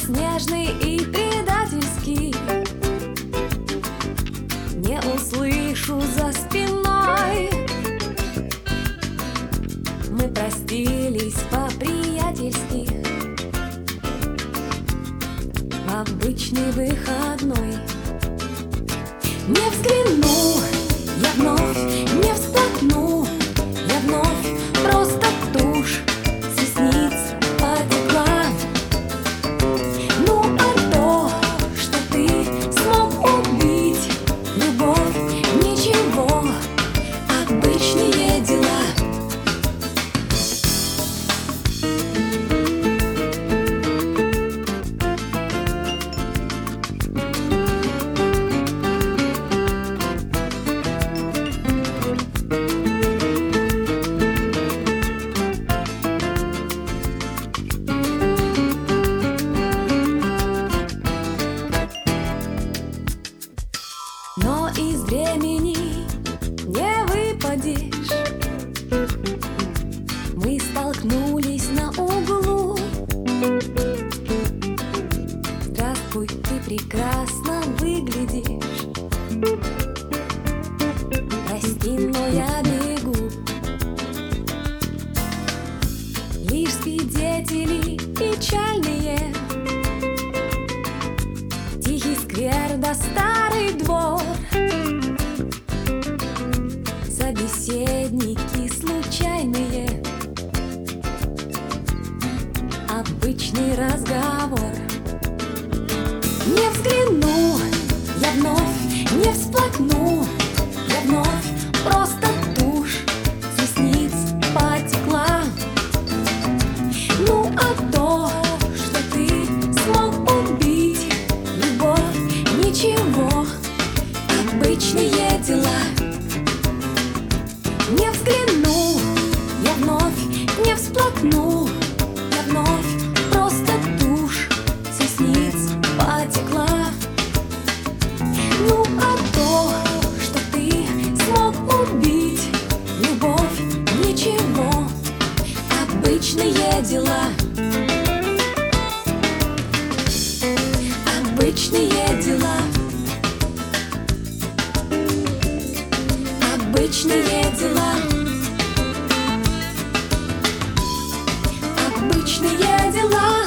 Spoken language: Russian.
нежный и предательский. Не услышу за спиной. Мы простились по-приятельски в обычный выходной. Не взгляну я вновь, не всплакну я вновь, просто тушь с ресниц потекла. Ну а то, что ты смог убить любовь, ничего, обычные дела. Но из времени не выпадешь. Мы столкнулись на углу. Здравствуй, ты прекрасно выглядишь. Прости, но я бегу. Лишь свидетели печальные. Тихий сквер да старый двор. Собеседники случайные. Обычный разговор. Не взгляну я вновь, не всплакну я вновь, просто тушь с ресниц потекла. Ну а то, что ты смог убить любовь, ничего, обычные дела. Не взгляну я вновь, не всплакну я вновь, просто тушь с ресниц потекла. Ну а то, что ты смог убить любовь, ничего, обычные дела. Обычные дела. Обычные дела. Обычные дела.